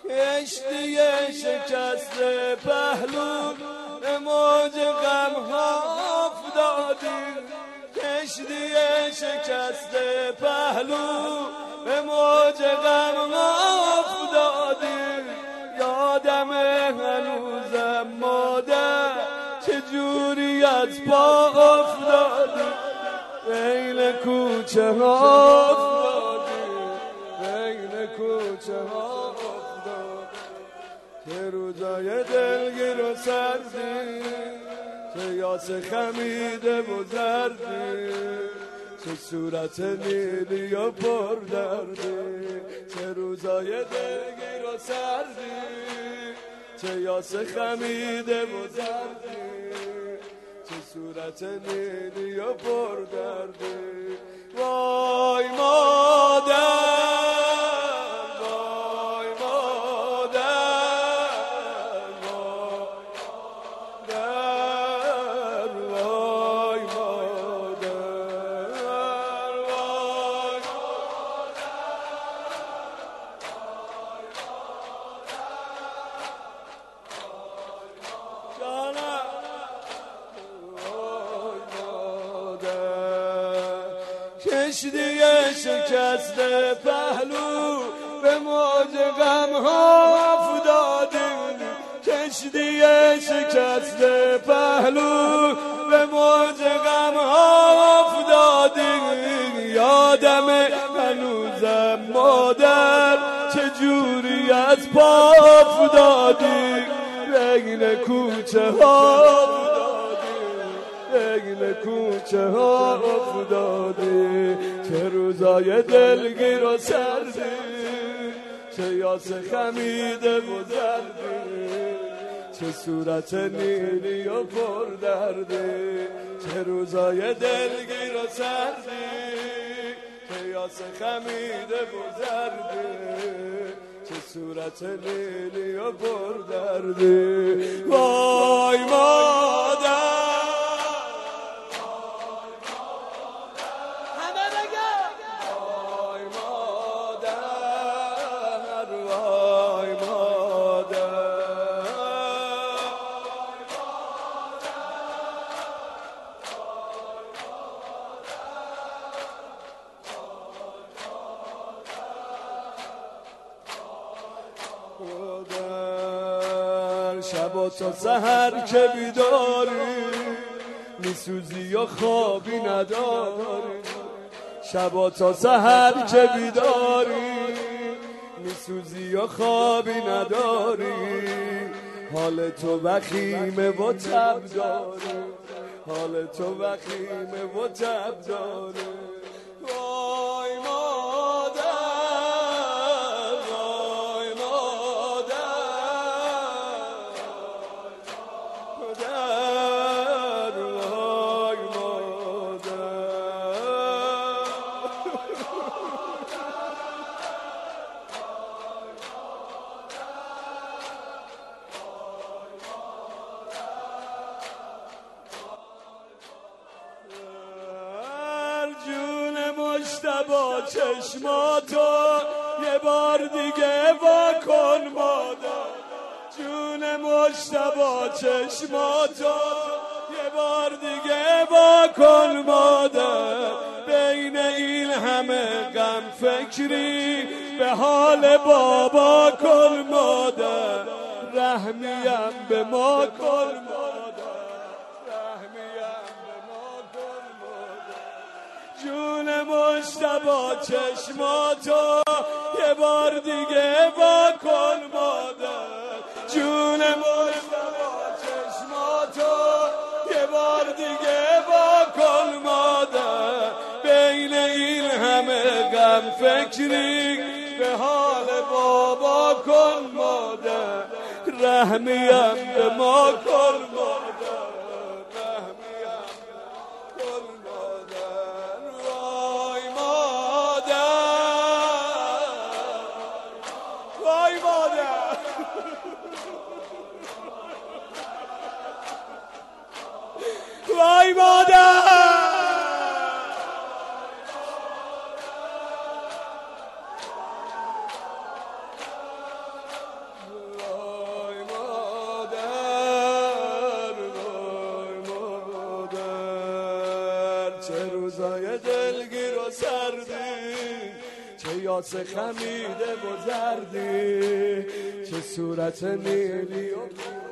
کشتی شکست پهلو به موج غم‌ها افتادیم، کشتی شکست پهلو به موج غم‌ها افتادیم. یادم هنوزم مادر چجوری از پا افتادیم، بین کوچه ها افتادیم، بین کوچه ها افتادیم. که روزای دلگیر و سردی، چه یاس خمیده و زردی، چه صورت نیلی و پر دردی. چه روزای دلگیر و سردی، چه یاس خمیده و زردی، چه صورت نیلی و پر دردی. وای مادر، کشتی شکست پهلو به موج غم‌ها افتادیم، کشتی شکست پهلو به موج غم‌ها افتادیم. یادم هنوزم مادر چجوری از پا افتادیم، بین کوچه ها افتادیم، بین کوچه ها افتادیم. چه روزای دلگیر و سردی، چه یاس خمیده و زردی، چه صورت نیلی و پر دردی. چه روزای دلگیر و سردی، چه یاس خمیده و زردی، چه صورت لیلی و پر دردی. وای مادر، شب و تا سحر که بیداری، میسوزی و خوابی نداری. شب و تا سحر که بیداری، میسوزی و خوابی نداری. حال تو وخیمه و تب داره، حال تو وخیمه و تب داره. وای مادر، مجتبی چشماتو یه بار دیگه وا کن مادر، جون مجتبی چشماتو یه بار دیگه وا کن مادر. بین این همه غم فکری به حال بابا کن مادر. رحمیم به ما کن مادر، رحمیم به ما کن مادر. جون مجتبی چشماتو یه بار دیگه وا کن مادر، جون مجتبی چشماتو یه بار دیگه وا کن مادر. بین این همه غم فکری به حال بابا کن مادر. رحمیم به ما کن مادر، رحمیم کن مادر. وای مادر، وای مادر، وای مادر. چه یاس خمیده و زردی، چه صورت نیلی و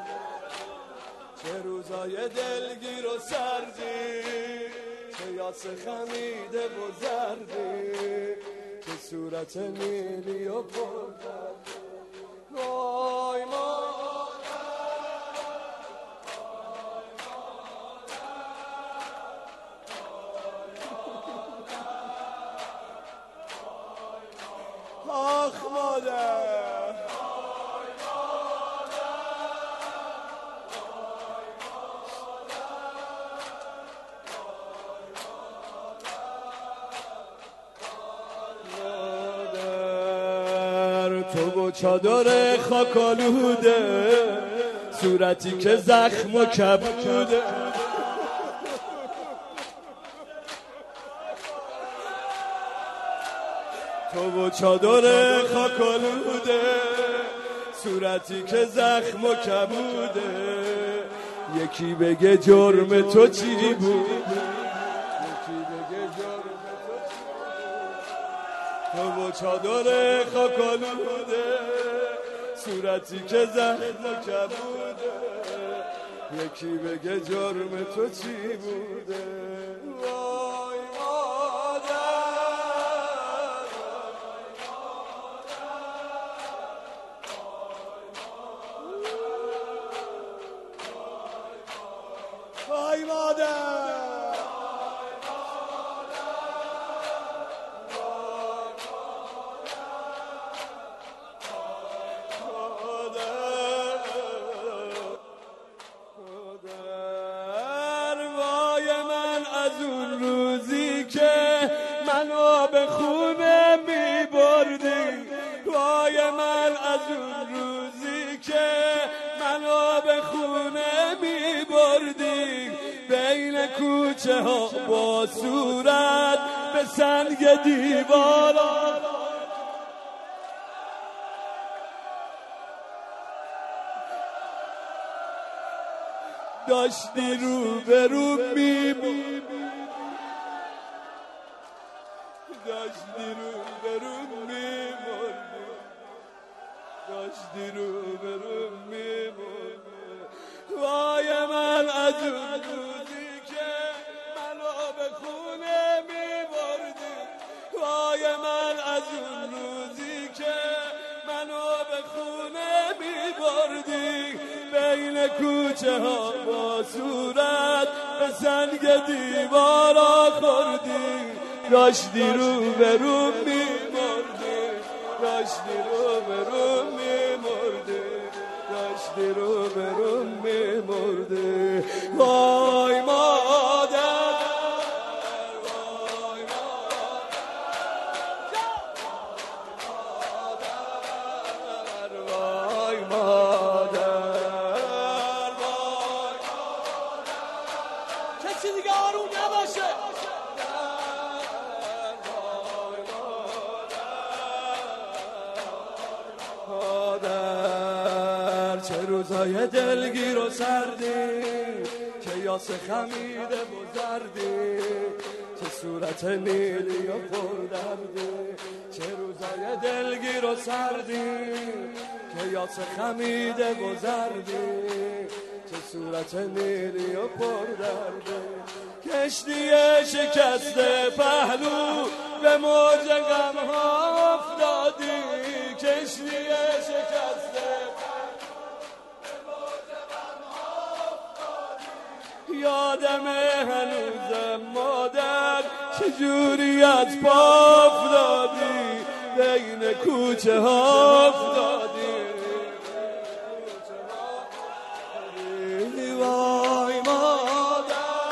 چه روزای دلگیر و سردی، چه یاس خمیده و زردی، چه صورت نیلی و پردردی. وای آخ مادر، تو و چادر خاکالوده، صورتی که زخم و کبوده، تو و چادر خاکالوده، صورتی که زخم و کبوده، یکی بگه جرم تو چی بود، یکی بگه جرم تو و چادر خاکالوده، صورتی که زخم و کبوده، یکی بگه جرم تو چی بوده. وای وای مادر، وای من از اون روزی که منو به خونه می بردی، وای من از اون روزی که منو به خونه می بردی، بین کوچه ها با صورت به سنگ دیوارا داشتی رو به رو میموندی، داشتی رو به رو میموندی، داشتی رو به رو میموندی. وای من از اون روزی که منو به خونه میبردی، وای من از اون روزی که منو به خونه میبردی، بین کوچه ها با صورت به سنگ دیوارا خوردی، داشتی رو به رو میمردی، داشتی رو به رو میمردی، داشتی رو به رو میمردی. وای مادر، وای مادر، وای مادر، کسی دیگه آروم نباشه. چه روزای دلگیر و سردی، چه یاس خمیده و زردی، چه صورت نیلی و پردردی، چه روزای دلگیر و سردی، چه یاس خمیده و زردی، چه صورت نیلی و پردردی. کشتی شکسته پهلو به موج غم ها افتادی، کشتی شکسته یادم هنوزم مادر چجوری از پا افتادی، بین کوچه ها افتادی. وای مادر،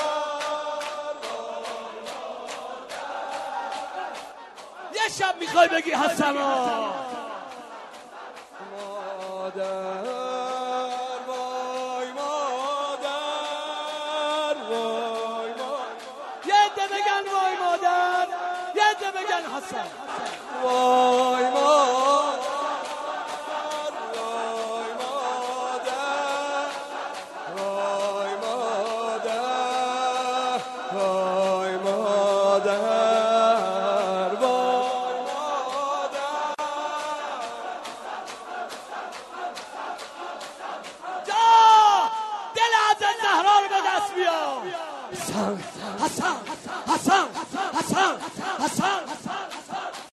یه شب میخوای بگی حسنا مادر، حسن وای مادر، وای مادر، وای مادر، وای مادر، وای مادر. بیا حسن حسن حسن حسن حسن حسن